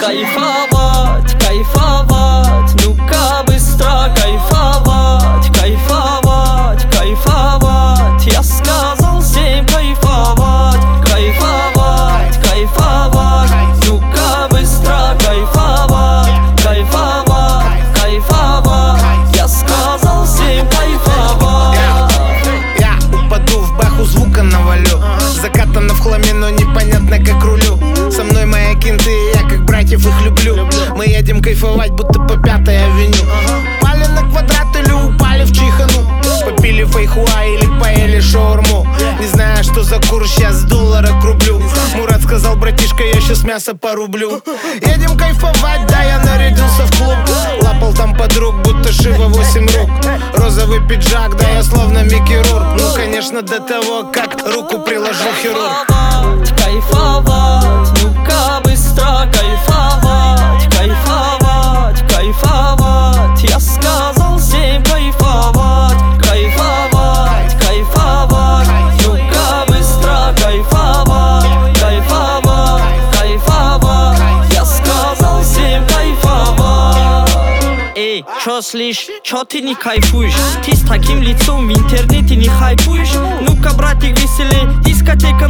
кайфовать, кайфовать, ну-ка быстро кайфовать, кайфовать, кайфовать. Я сказал всем кайфовать, кайфовать, кайфовать, ну-ка быстро кайфовать, кайфовать, кайфовать. Я сказал всем кайфовать. Я упаду в баху, звука навалю. Закатано в хламе, но непонятно как рулю. Со мной мои кенты, я как братьев их люблю. Мы едем кайфовать, будто по 5-й авеню. Пали на квадрат или упали в чихану. Попили фейхуа или поели шаурму. Не знаю, что за курс, сейчас доллара к рублю. Мурат сказал: братишка, я сейчас мясо порублю. Едем кайфовать, да, я нарядился в клуб. Лапал там подруг, будто Шива 8 рук. Розовый пиджак, да, я словно Микки Рурк. Ну, конечно, до того, как руку приложил хирург. Кайфовать, ну-ка быстро кайфовать, кайфовать, кайфовать. Я сказал всем кайфовать, кайфовать, кайфовать. Ну-ка быстро кайфовать, кайфовать, кайфовать. Я сказал всем кайфовать. Эй, чё слышь, чё ты не кайфуешь? Ты с таким лицом в интернете не хайпуешь? Ну-ка, братик, веселей, дискотека